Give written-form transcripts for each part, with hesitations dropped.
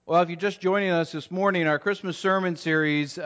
Well, if you're just joining us this morning, our Christmas sermon series is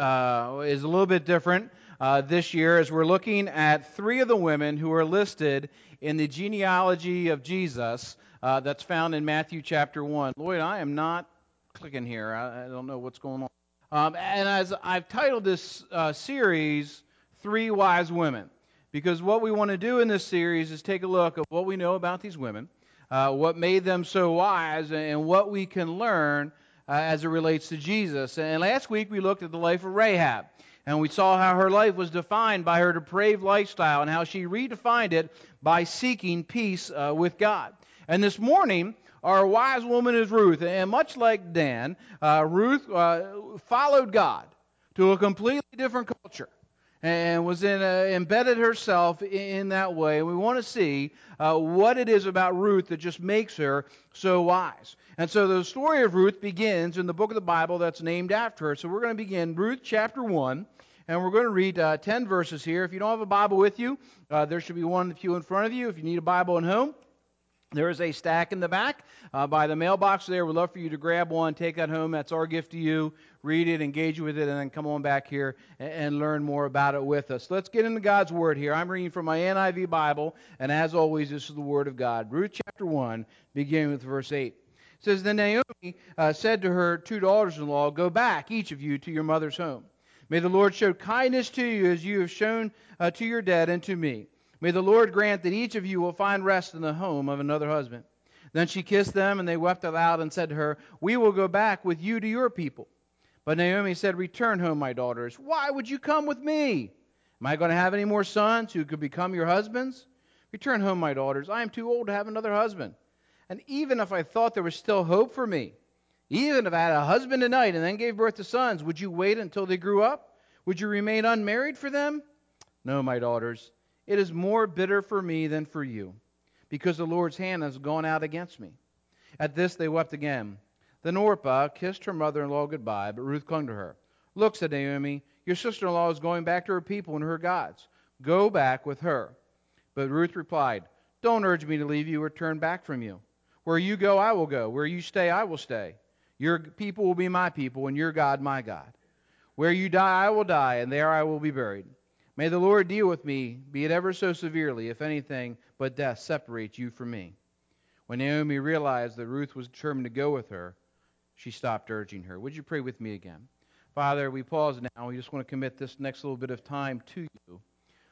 a little bit different this year as we're looking at three of the women who are listed in the genealogy of Jesus that's found in Matthew chapter 1. Lloyd, I am not clicking here. I don't know what's going on. And as I've titled this series, Three Wise Women, because what we want to do in this series is take a look at what we know about these women, what made them so wise, and what we can learn as it relates to Jesus. And last week we looked at the life of Rahab, and we saw how her life was defined by her depraved lifestyle and how she redefined it by seeking peace with God. And this morning, our wise woman is Ruth, and much like Dan, Ruth followed God to a completely different culture and was embedded herself in that way. We want to see what it is about Ruth that just makes her so wise. And so the story of Ruth begins in the book of the Bible that's named after her. So we're going to begin Ruth chapter 1, and we're going to read 10 verses here. If you don't have a Bible with you, there should be one in the pew in front of you. If you need a Bible at home, there is a stack in the back by the mailbox there. We'd love for you to grab one, take that home. That's our gift to you. Read it, engage with it, and then come on back here and learn more about it with us. Let's get into God's Word here. I'm reading from my NIV Bible, and as always, this is the Word of God. Ruth chapter 1, beginning with verse 8. It says, Then Naomi said to her two daughters-in-law, Go back, each of you, to your mother's home. May the Lord show kindness to you as you have shown to your dead and to me. May the Lord grant that each of you will find rest in the home of another husband. Then she kissed them, and they wept aloud and said to her, We will go back with you to your people. But Naomi said, Return home, my daughters. Why would you come with me? Am I going to have any more sons who could become your husbands? Return home, my daughters. I am too old to have another husband. And even if I thought there was still hope for me, even if I had a husband tonight and then gave birth to sons, would you wait until they grew up? Would you remain unmarried for them? No, my daughters. It is more bitter for me than for you, because the Lord's hand has gone out against me. At this they wept again. Then Orpah kissed her mother-in-law goodbye, but Ruth clung to her. Look, said Naomi, your sister-in-law is going back to her people and her gods. Go back with her. But Ruth replied, Don't urge me to leave you or turn back from you. Where you go, I will go. Where you stay, I will stay. Your people will be my people, and your God my God. Where you die, I will die, and there I will be buried. May the Lord deal with me, be it ever so severely, if anything but death separates you from me. When Naomi realized that Ruth was determined to go with her, she stopped urging her. Would you pray with me again? Father, we pause now. We just want to commit this next little bit of time to you.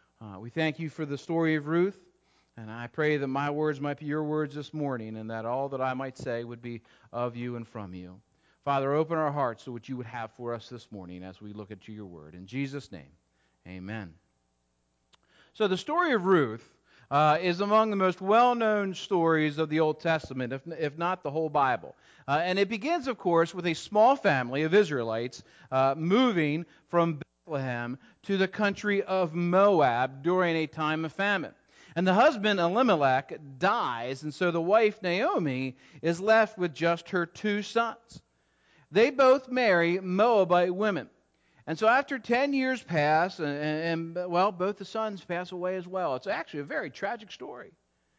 We thank you for the story of Ruth, and I pray that my words might be your words this morning, and that all that I might say would be of you and from you. Father, open our hearts to what you would have for us this morning as we look into your word. In Jesus' name. Amen. So the story of Ruth is among the most well-known stories of the Old Testament, if not the whole Bible. And it begins, of course, with a small family of Israelites moving from Bethlehem to the country of Moab during a time of famine. And the husband, Elimelech, dies, and so the wife, Naomi, is left with just her two sons. They both marry Moabite women. And so after 10 years pass, and both the sons pass away as well. It's actually a very tragic story.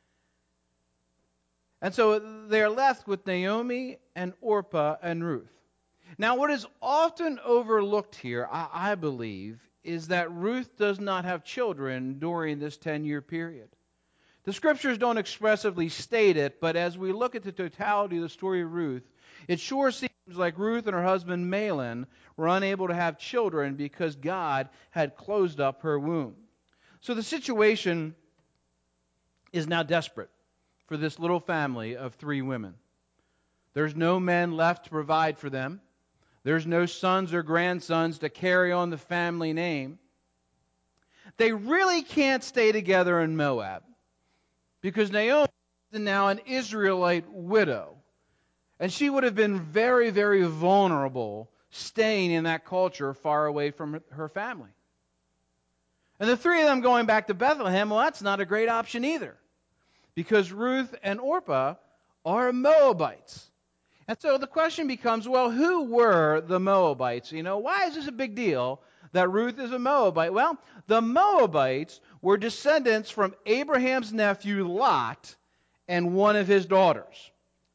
And so they're left with Naomi and Orpah and Ruth. Now, what is often overlooked here, I believe, is that Ruth does not have children during this 10-year period. The Scriptures don't expressively state it, but as we look at the totality of the story of Ruth, it sure seems like Ruth and her husband Mahlon were unable to have children because God had closed up her womb. So the situation is now desperate for this little family of three women. There's no men left to provide for them. There's no sons or grandsons to carry on the family name. They really can't stay together in Moab because Naomi is now an Israelite widow. And she would have been very, very vulnerable staying in that culture far away from her family. And the three of them going back to Bethlehem, well, that's not a great option either. Because Ruth and Orpah are Moabites. And so the question becomes, well, who were the Moabites? Why is this a big deal that Ruth is a Moabite? Well, the Moabites were descendants from Abraham's nephew Lot and one of his daughters.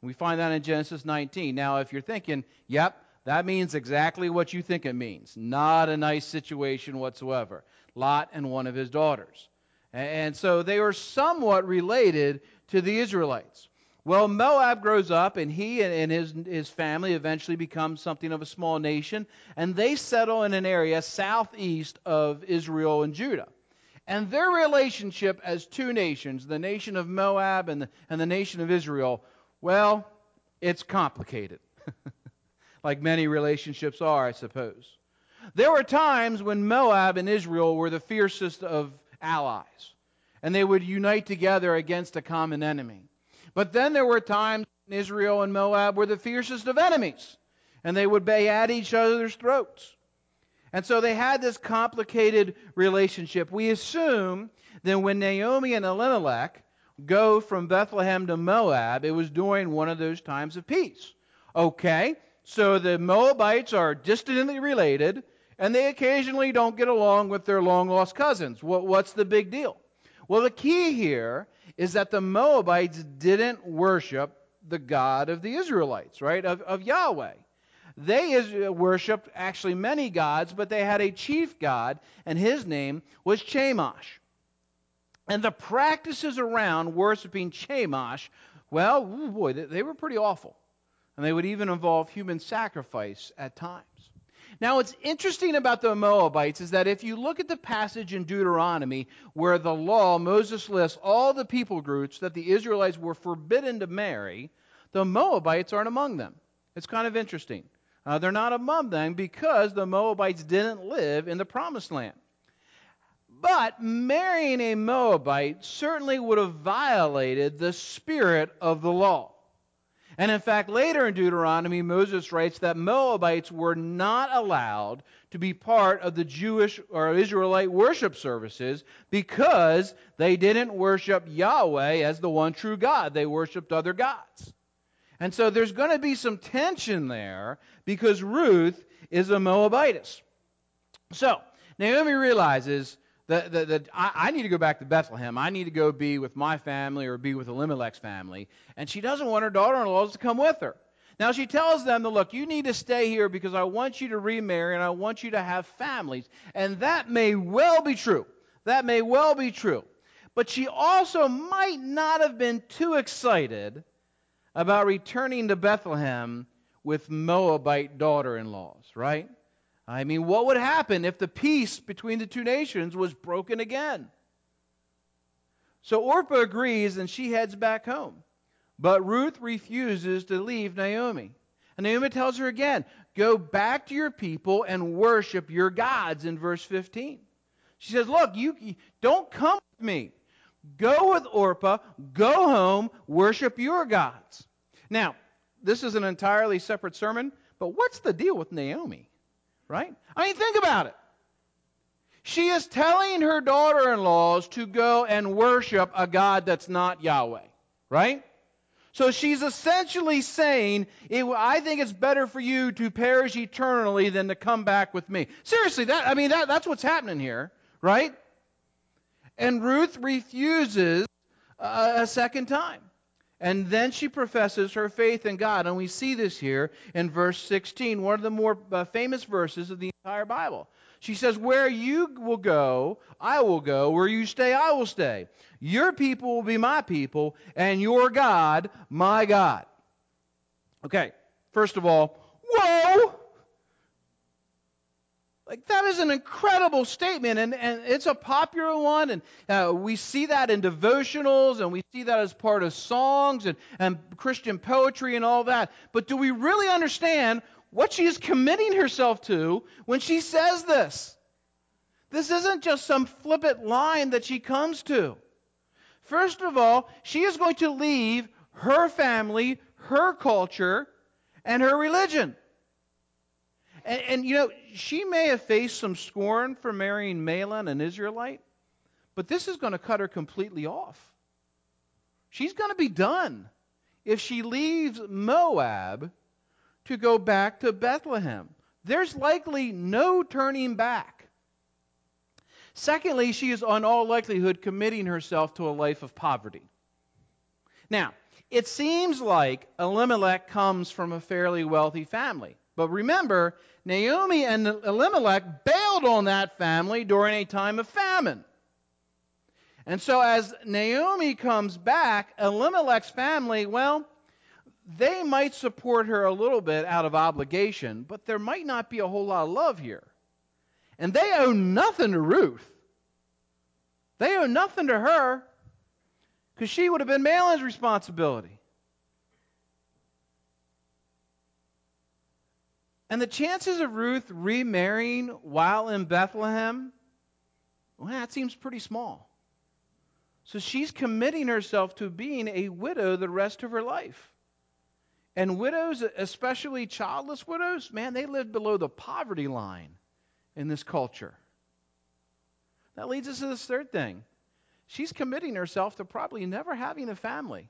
We find that in Genesis 19. Now, if you're thinking, yep, that means exactly what you think it means. Not a nice situation whatsoever. Lot and one of his daughters. And so they were somewhat related to the Israelites. Well, Moab grows up, and he and his family eventually become something of a small nation, and they settle in an area southeast of Israel and Judah. And their relationship as two nations, the nation of Moab and the nation of Israel, well, it's complicated. Like many relationships are, I suppose. There were times when Moab and Israel were the fiercest of allies, and they would unite together against a common enemy. But then there were times when Israel and Moab were the fiercest of enemies, and they would bay at each other's throats. And so they had this complicated relationship. We assume that when Naomi and Elimelech go from Bethlehem to Moab, it was during one of those times of peace. Okay, so the Moabites are distantly related, and they occasionally don't get along with their long-lost cousins. What's the big deal? Well, the key here is that the Moabites didn't worship the God of the Israelites, right, of Yahweh. They worshipped actually many gods, but they had a chief god, and his name was Chemosh. And the practices around worshiping Chemosh, well, boy, they were pretty awful. And they would even involve human sacrifice at times. Now, what's interesting about the Moabites is that if you look at the passage in Deuteronomy where the law, Moses lists all the people groups that the Israelites were forbidden to marry, the Moabites aren't among them. It's kind of interesting. They're not among them because the Moabites didn't live in the Promised Land. But marrying a Moabite certainly would have violated the spirit of the law. And in fact, later in Deuteronomy, Moses writes that Moabites were not allowed to be part of the Jewish or Israelite worship services because they didn't worship Yahweh as the one true God. They worshiped other gods. And so there's going to be some tension there because Ruth is a Moabitess. So Naomi realizes that I need to go back to Bethlehem. I need to go be with my family or be with Elimelech's family. And she doesn't want her daughter-in-laws to come with her. Now she tells them, look, you need to stay here because I want you to remarry and I want you to have families. And that may well be true. That may well be true. But she also might not have been too excited about returning to Bethlehem with Moabite daughter-in-laws, right? I mean, what would happen if the peace between the two nations was broken again? So Orpah agrees and she heads back home. But Ruth refuses to leave Naomi. And Naomi tells her again, go back to your people and worship your gods in verse 15. She says, look, you don't come with me. Go with Orpah, go home, worship your gods. Now, this is an entirely separate sermon, but what's the deal with Naomi? Right? I mean, think about it. She is telling her daughter-in-laws to go and worship a God that's not Yahweh. Right? So she's essentially saying, I think it's better for you to perish eternally than to come back with me. Seriously, that's what's happening here. Right? And Ruth refuses a second time. And then she professes her faith in God. And we see this here in verse 16, one of the more famous verses of the entire Bible. She says, where you will go, I will go. Where you stay, I will stay. Your people will be my people, and your God, my God. Okay, first of all, whoa! Like, that is an incredible statement, and it's a popular one, and we see that in devotionals, and we see that as part of songs and Christian poetry and all that. But do we really understand what she is committing herself to when she says this? This isn't just some flippant line that she comes to. First of all, she is going to leave her family, her culture, and her religion. And she may have faced some scorn for marrying Mahlon, an Israelite, but this is going to cut her completely off. She's going to be done if she leaves Moab to go back to Bethlehem. There's likely no turning back. Secondly, she is in all likelihood committing herself to a life of poverty. Now, it seems like Elimelech comes from a fairly wealthy family. But remember, Naomi and Elimelech bailed on that family during a time of famine. And so as Naomi comes back, Elimelech's family, well, they might support her a little bit out of obligation, but there might not be a whole lot of love here. And they owe nothing to Ruth. They owe nothing to her, because she would have been Mahlon's responsibility. And the chances of Ruth remarrying while in Bethlehem, well, that seems pretty small. So she's committing herself to being a widow the rest of her life. And widows, especially childless widows, man, they live below the poverty line in this culture. That leads us to this third thing. She's committing herself to probably never having a family.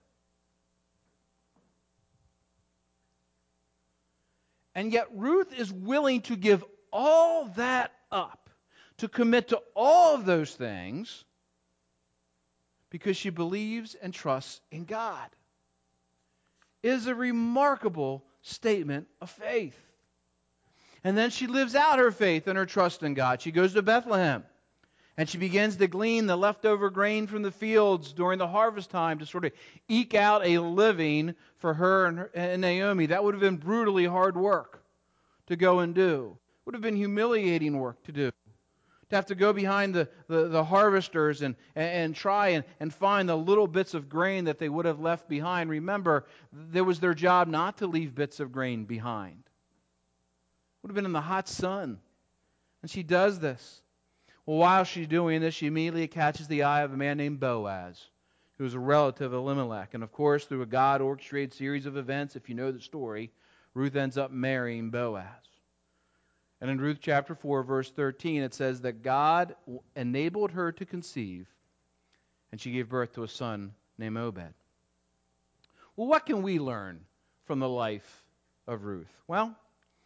And yet Ruth is willing to give all that up, to commit to all of those things, because she believes and trusts in God. It is a remarkable statement of faith. And then she lives out her faith and her trust in God. She goes to Bethlehem, and she begins to glean the leftover grain from the fields during the harvest time to sort of eke out a living for her and Naomi. That would have been brutally hard work to go and do. It would have been humiliating work to do. To have to go behind the harvesters and try and find the little bits of grain that they would have left behind. Remember, it was their job not to leave bits of grain behind. Would have been in the hot sun. And she does this. Well, while she's doing this, she immediately catches the eye of a man named Boaz, who was a relative of Elimelech. And of course, through a God-orchestrated series of events, if you know the story, Ruth ends up marrying Boaz. And in Ruth chapter 4, verse 13, it says that God enabled her to conceive, and she gave birth to a son named Obed. Well, what can we learn from the life of Ruth? Well,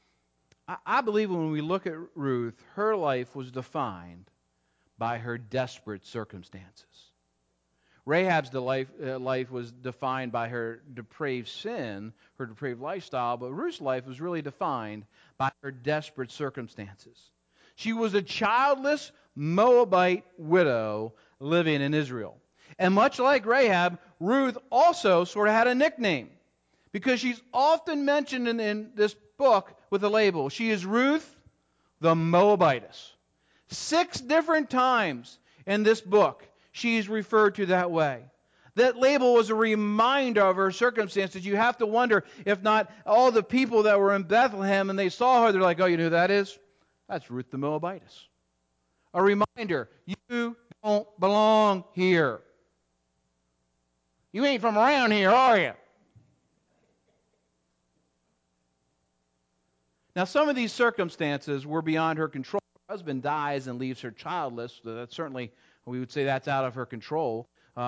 I believe when we look at Ruth, her life was defined by her desperate circumstances. Rahab's life was defined by her depraved sin, her depraved lifestyle, but Ruth's life was really defined by her desperate circumstances. She was a childless Moabite widow living in Israel. And much like Rahab, Ruth also sort of had a nickname, because she's often mentioned in this book with a label. She is Ruth the Moabitess. 6 different times in this book she is referred to that way. That label was a reminder of her circumstances. You have to wonder if not all the people that were in Bethlehem and they saw her, they're like, oh, you know who that is? That's Ruth the Moabitess. A reminder, you don't belong here. You ain't from around here, are you? Now, some of these circumstances were beyond her control. Her husband dies and leaves her childless. So that's certainly, we would say that's out of her control.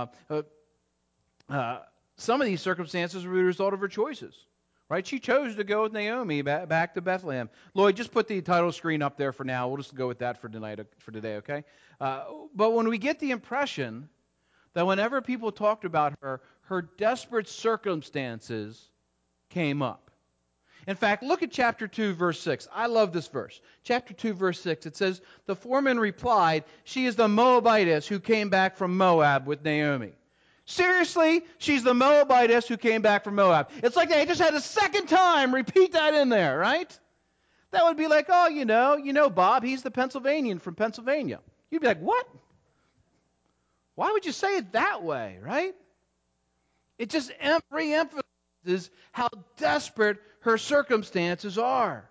Some of these circumstances were the result of her choices. Right? She chose to go with Naomi back to Bethlehem. Lloyd, just put the title screen up there for now. We'll just go with that for today, okay? But when we get the impression that whenever people talked about her, her desperate circumstances came up. In fact, look at chapter 2, verse 6. I love this verse. Chapter 2, verse 6, it says, the foreman replied, she is the Moabitess who came back from Moab with Naomi. Seriously? She's the Moabitess who came back from Moab. It's like they just had a second time repeat that in there, right? That would be like, oh, you know Bob, he's the Pennsylvanian from Pennsylvania. You'd be like, what? Why would you say it that way, right? It just re-emphasizes how desperate her circumstances are.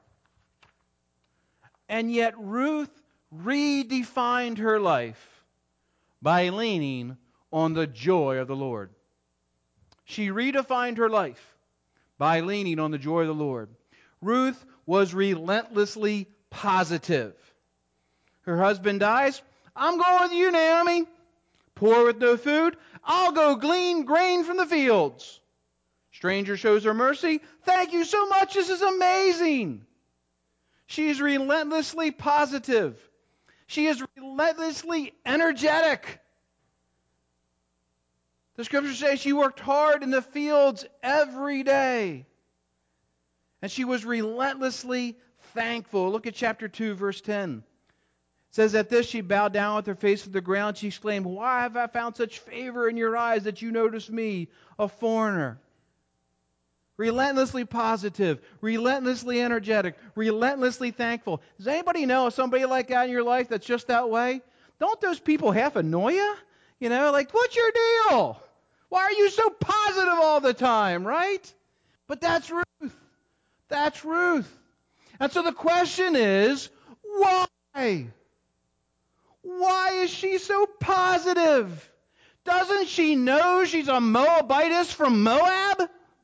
And yet Ruth redefined her life by leaning on the joy of the Lord. She redefined her life by leaning on the joy of the Lord. Ruth was relentlessly positive. Her husband dies. I'm going with you, Naomi. Poor with no food. I'll go glean grain from the fields. Stranger shows her mercy. Thank you so much. This is amazing. She is relentlessly positive. She is relentlessly energetic. The scriptures say she worked hard in the fields every day. And she was relentlessly thankful. Look at chapter 2, verse 10. It says, at this she bowed down with her face to the ground. She exclaimed, why have I found such favor in your eyes that you notice me, a foreigner? Relentlessly positive, relentlessly energetic, relentlessly thankful. Does anybody know somebody like that in your life that's just that way? Don't those people half annoy you? You know, like, what's your deal? Why are you so positive all the time, right? But that's Ruth. That's Ruth. And so the question is, why? Why is she so positive? Doesn't she know she's a Moabitess from Moab?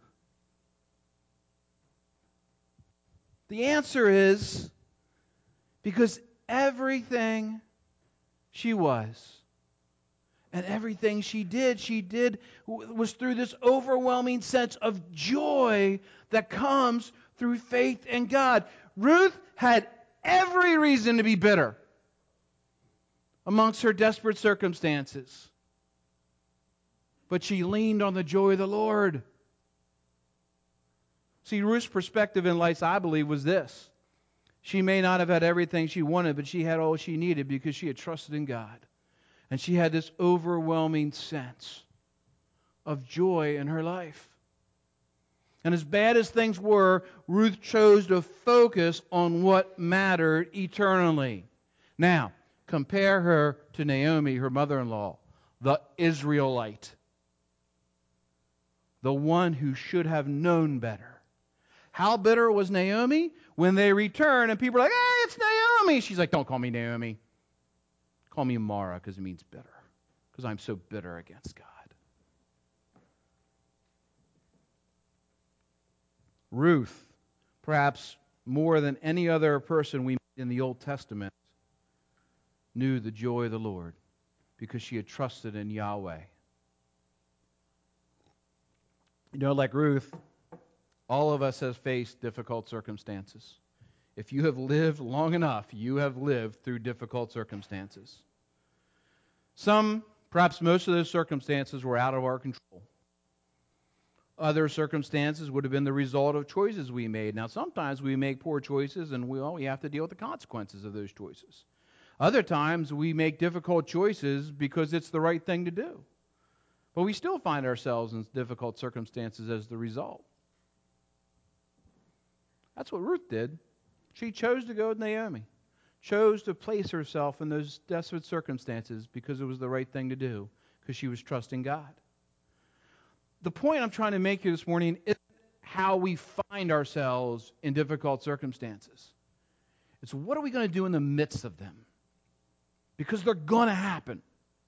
The answer is because everything she was and everything she did was through this overwhelming sense of joy that comes through faith in God. Ruth had every reason to be bitter amongst her desperate circumstances. But she leaned on the joy of the Lord. See, Ruth's perspective in life, I believe, was this. She may not have had everything she wanted, but she had all she needed because she had trusted in God. And she had this overwhelming sense of joy in her life. And as bad as things were, Ruth chose to focus on what mattered eternally. Now, compare her to Naomi, her mother-in-law, the Israelite, the one who should have known better. How bitter was Naomi? When they returned and people are like, hey, it's Naomi. She's like, don't call me Naomi. Call me Mara because it means bitter. Because I'm so bitter against God. Ruth, perhaps more than any other person we meet in the Old Testament, knew the joy of the Lord because she had trusted in Yahweh. You know, like Ruth, all of us have faced difficult circumstances. If you have lived long enough, you have lived through difficult circumstances. Some, perhaps most of those circumstances were out of our control. Other circumstances would have been the result of choices we made. Now, sometimes we make poor choices and we have to deal with the consequences of those choices. Other times we make difficult choices because it's the right thing to do. But we still find ourselves in difficult circumstances as the result. That's what Ruth did. She chose to go with Naomi. Chose to place herself in those desperate circumstances because it was the right thing to do, because she was trusting God. The point I'm trying to make here this morning isn't how we find ourselves in difficult circumstances. It's what are we going to do in the midst of them? Because they're going to happen.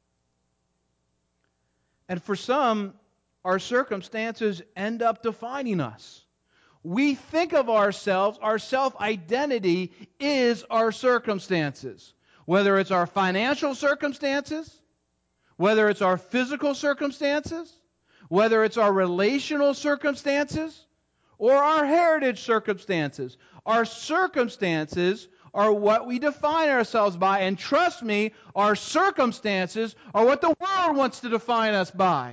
And for some, our circumstances end up defining us. We think of ourselves, our self-identity is our circumstances. Whether it's our financial circumstances, whether it's our physical circumstances, whether it's our relational circumstances, or our heritage circumstances. Our circumstances are what we define ourselves by. And trust me, our circumstances are what the world wants to define us by.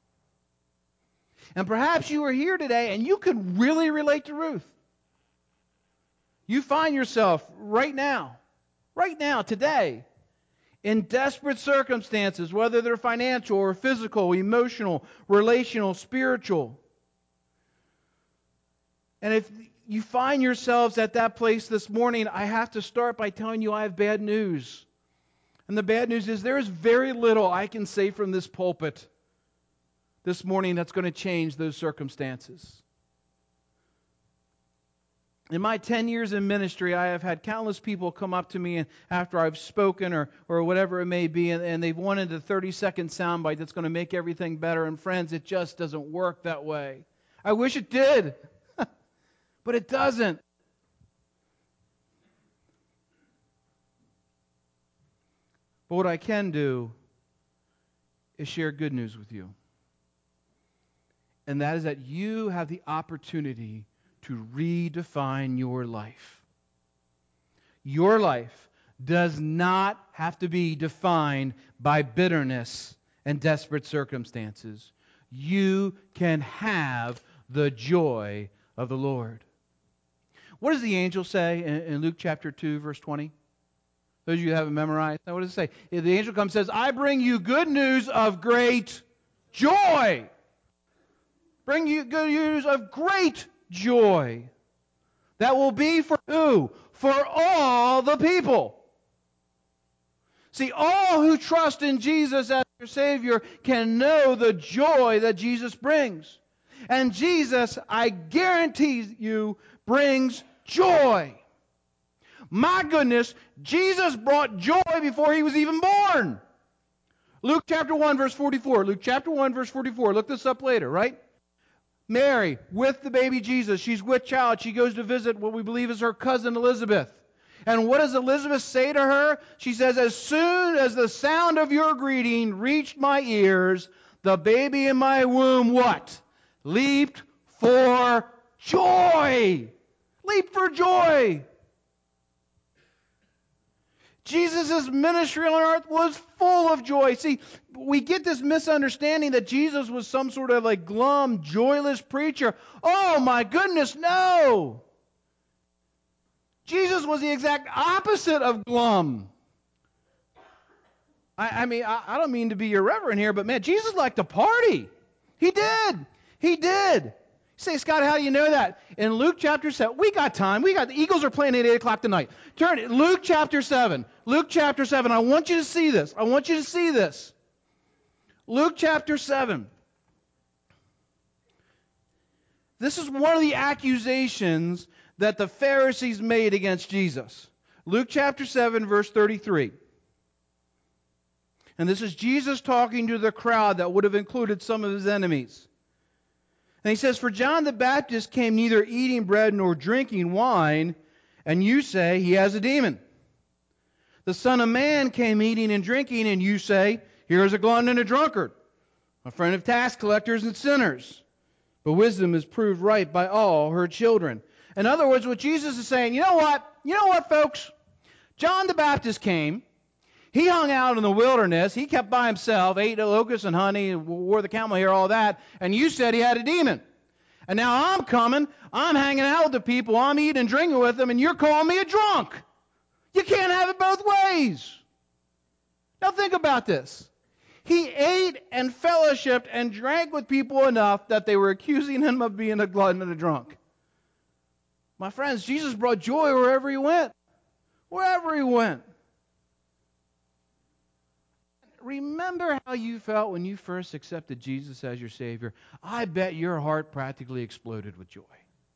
And perhaps you are here today and you could really relate to Ruth. You find yourself right now, today, in desperate circumstances, whether they're financial or physical, emotional, relational, spiritual. And if you find yourselves at that place this morning, I have to start by telling you I have bad news. And the bad news is there is very little I can say from this pulpit this morning that's going to change those circumstances. In my 10 years in ministry, I have had countless people come up to me after I've spoken or whatever it may be, and they've wanted a 30-second soundbite that's going to make everything better. And friends, it just doesn't work that way. I wish it did, but it doesn't. But what I can do is share good news with you. And that is that you have the opportunity to redefine your life. Your life does not have to be defined by bitterness and desperate circumstances, you can have the joy of the Lord. What does the angel say in Luke chapter 2, verse 20? Those of you who haven't memorized, what does it say? The angel comes and says, I bring you good news of great joy. Bring you good news of great joy. That will be for who? For all the people. See, all who trust in Jesus as their Savior can know the joy that Jesus brings. And Jesus, I guarantee you, brings joy. My goodness, Jesus brought joy before he was even born. Luke chapter 1, verse 44. Luke chapter 1, verse 44. Look this up later, right? Mary, with the baby Jesus, she's with child. She goes to visit what we believe is her cousin Elizabeth. And what does Elizabeth say to her? She says, as soon as the sound of your greeting reached my ears, the baby in my womb, what? Leaped for joy. Leaped for joy. Jesus' ministry on earth was full of joy. See, we get this misunderstanding that Jesus was some sort of like glum, joyless preacher. Oh my goodness, no! Jesus was the exact opposite of glum. I mean, I don't mean to be irreverent here, but man, Jesus liked to party. He did. He did. You say, Scott, how do you know that? In Luke chapter 7, we got time. The Eagles are playing at 8 o'clock tonight. Turn it. Luke chapter 7. Luke chapter 7. I want you to see this. I want you to see this. Luke chapter 7. This is one of the accusations that the Pharisees made against Jesus. Luke chapter 7, verse 33. And this is Jesus talking to the crowd that would have included some of his enemies. And he says, for John the Baptist came neither eating bread nor drinking wine, and you say he has a demon. The Son of Man came eating and drinking, and you say, here is a glutton and a drunkard, a friend of tax collectors and sinners. But wisdom is proved right by all her children. In other words, what Jesus is saying, you know what, folks? John the Baptist came. He hung out in the wilderness. He kept by himself, ate locusts and honey, wore the camel hair, all that. And you said he had a demon. And now I'm coming. I'm hanging out with the people. I'm eating and drinking with them. And you're calling me a drunk. You can't have it both ways. Now think about this. He ate and fellowshiped and drank with people enough that they were accusing him of being a glutton and a drunk. My friends, Jesus brought joy wherever he went. Wherever he went. Remember how you felt when you first accepted Jesus as your Savior? I bet your heart practically exploded with joy.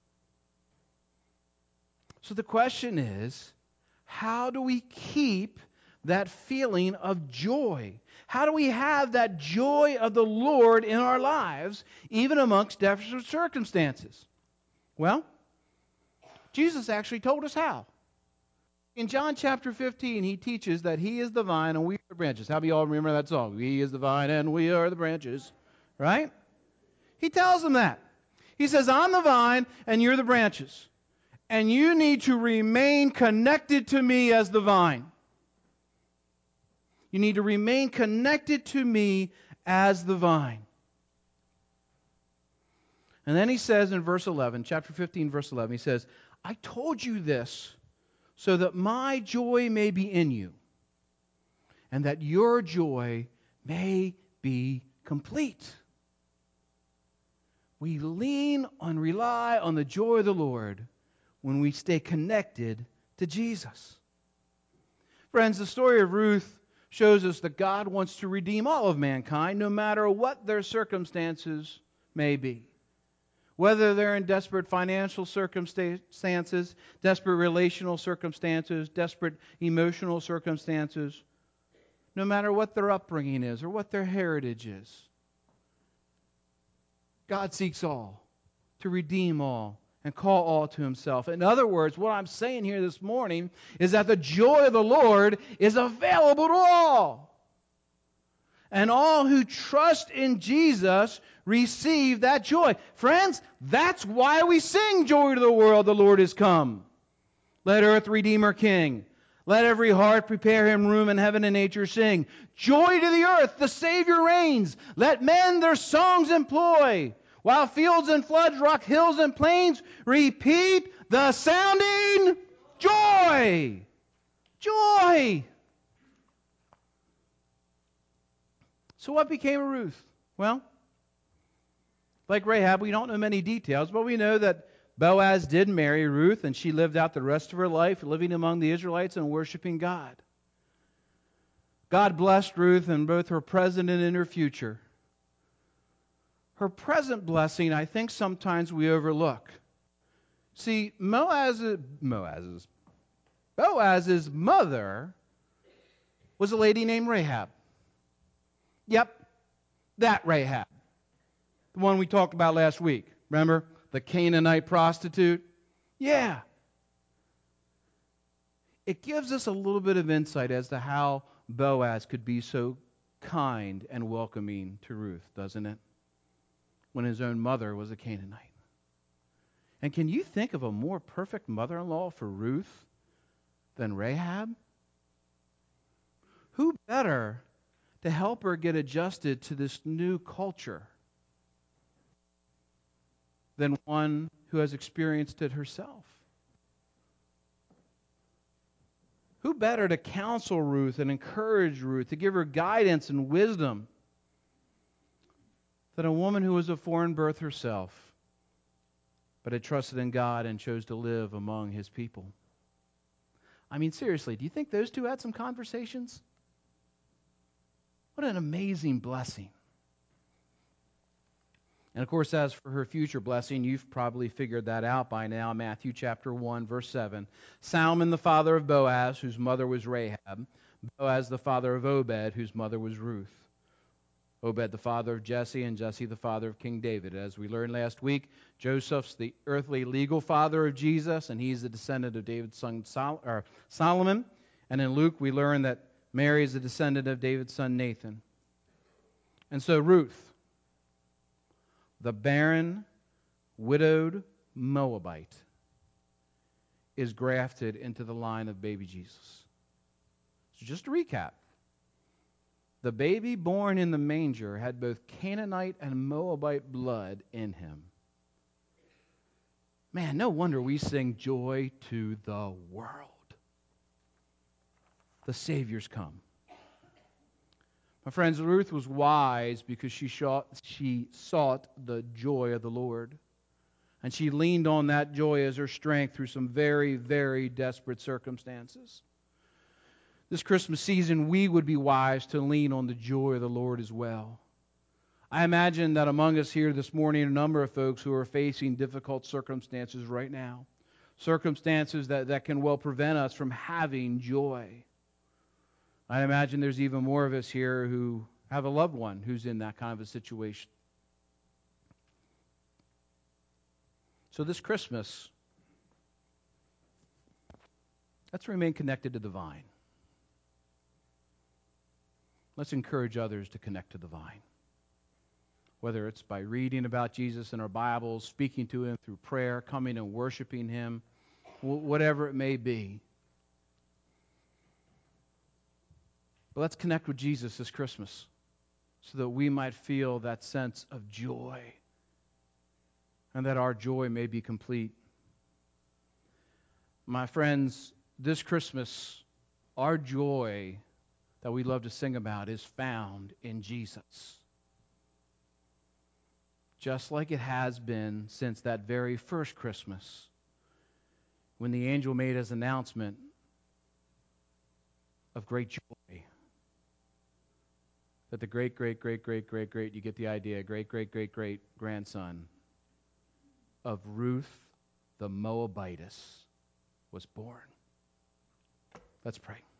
So the question is, how do we keep that feeling of joy? How do we have that joy of the Lord in our lives, even amongst desperate circumstances? Well, Jesus actually told us how. In John chapter 15, he teaches that he is the vine and we are the branches. How many of y'all remember that song? He is the vine and we are the branches. Right? He tells them that. He says, I'm the vine and you're the branches. And you need to remain connected to me as the vine. You need to remain connected to me as the vine. And then he says in verse 11, chapter 15, verse 11, he says, I told you this so that my joy may be in you, and that your joy may be complete. We lean and rely on the joy of the Lord when we stay connected to Jesus. Friends, the story of Ruth shows us that God wants to redeem all of mankind, no matter what their circumstances may be. Whether they're in desperate financial circumstances, desperate relational circumstances, desperate emotional circumstances, no matter what their upbringing is or what their heritage is. God seeks all, to redeem all, and call all to himself. In other words, what I'm saying here this morning is that the joy of the Lord is available to all. And all who trust in Jesus receive that joy. Friends, that's why we sing Joy to the World, the Lord is come. Let earth redeem her King. Let every heart prepare him room in heaven and nature sing. Joy to the earth, the Savior reigns. Let men their songs employ. While fields and floods, rock hills and plains, repeat the sounding joy. Joy. So what became of Ruth? Well, like Rahab, we don't know many details, but we know that Boaz did marry Ruth, and she lived out the rest of her life living among the Israelites and worshiping God. God blessed Ruth in both her present and in her future. Her present blessing, I think sometimes we overlook. See, Boaz's mother was a lady named Rahab. Yep, that Rahab. The one we talked about last week. Remember? The Canaanite prostitute? Yeah. It gives us a little bit of insight as to how Boaz could be so kind and welcoming to Ruth, doesn't it? When his own mother was a Canaanite. And can you think of a more perfect mother-in-law for Ruth than Rahab? Who better to help her get adjusted to this new culture than one who has experienced it herself? Who better to counsel Ruth and encourage Ruth, to give her guidance and wisdom than a woman who was of foreign birth herself, but had trusted in God and chose to live among his people? I mean, seriously, do you think those two had some conversations? What an amazing blessing. And of course, as for her future blessing, you've probably figured that out by now. Matthew chapter 1, verse 7. Salmon, the father of Boaz, whose mother was Rahab. Boaz, the father of Obed, whose mother was Ruth. Obed, the father of Jesse, and Jesse, the father of King David. As we learned last week, Joseph's the earthly legal father of Jesus, and he's the descendant of David's son Solomon. And in Luke, we learn that Mary is the descendant of David's son Nathan. And so Ruth, the barren, widowed Moabite, is grafted into the line of baby Jesus. So just to recap, the baby born in the manger had both Canaanite and Moabite blood in him. Man, no wonder we sing joy to the world. The Savior's come. My friends, Ruth was wise because she sought the joy of the Lord. And she leaned on that joy as her strength through some very, very desperate circumstances. This Christmas season, we would be wise to lean on the joy of the Lord as well. I imagine that among us here this morning, a number of folks who are facing difficult circumstances right now. Circumstances that can well prevent us from having joy. I imagine there's even more of us here who have a loved one who's in that kind of a situation. So this Christmas, let's remain connected to the vine. Let's encourage others to connect to the vine. Whether it's by reading about Jesus in our Bibles, speaking to him through prayer, coming and worshiping him, whatever it may be. But let's connect with Jesus this Christmas so that we might feel that sense of joy and that our joy may be complete. My friends, this Christmas, our joy that we love to sing about is found in Jesus. Just like it has been since that very first Christmas when the angel made his announcement of great joy. That the great, you get the idea, great grandson of Ruth the Moabitess was born. Let's pray.